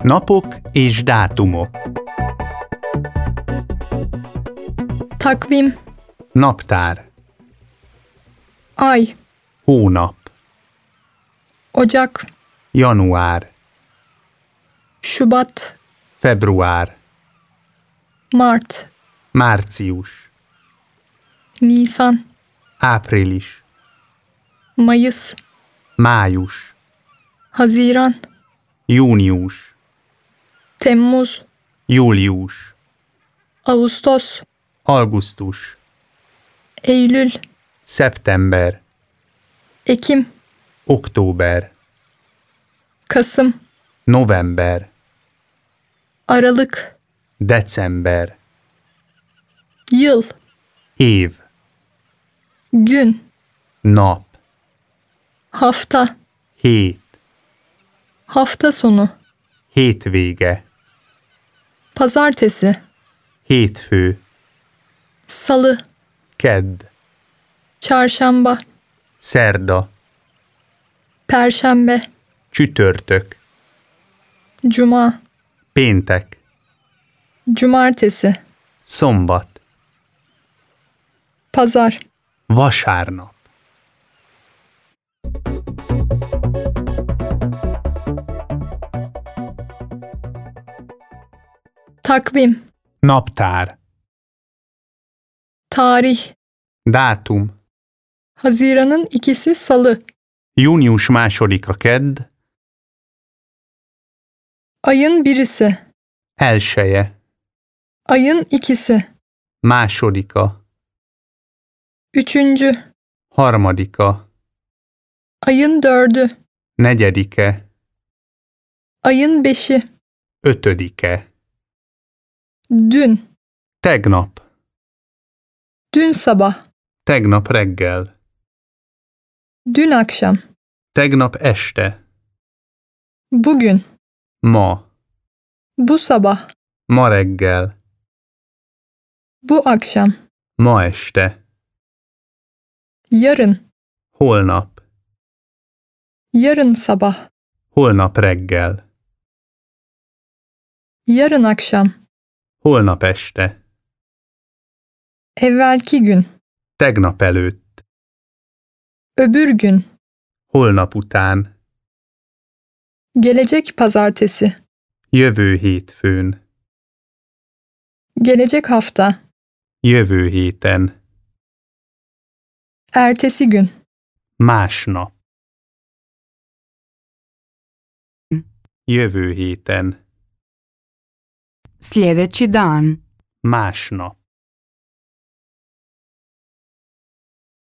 Napok és dátumok. Takvim, Naptár. ay, Hónap. Ocak, Január. Şubat, Február. Mart, Március. Nisan, Április. Mayıs, Május. Haziran, Június. Temmuz, Július. Ağustos, Augusztus. Eylül, Szeptember. Ekim, Október. Kasım, November. Aralık, December. yıl, Év. gün, Nap. hafta, Hét. hafta sonu, Hétvége. pazartesi, Hétfő. salı, Kedd. çarşamba, Szerda. perşembe, Csütörtök. cuma, Péntek. cumartesi, Szombat. pazar, Vasárnap. takvim, Naptár. tarih, Dátum. Haziran'ın 2'si salı, Június 2-a kedd. ayın 1'isi, Elseje. ayın 2'si, 2-a. 3. 3-a. ayın 4'ü, 4-e. ayın 5'i, 5-e. dün, Tegnap. dün sabah, Tegnap reggel. dün akşam, Tegnap este. bugün, Ma. bu sabah, Ma reggel. bu akşam, Ma este. yarın, Holnap. yarın sabah, Holnap reggel. yarın akşam, Holnap este. evvelki gün, Tegnap előtt. öbür gün, Holnap után. gelecek pazartesi, Jövő hétfőn. gelecek hafta, Jövő héten. ertesi gün, Másnap. Jövő héten. Sljedeći dan. Másnap.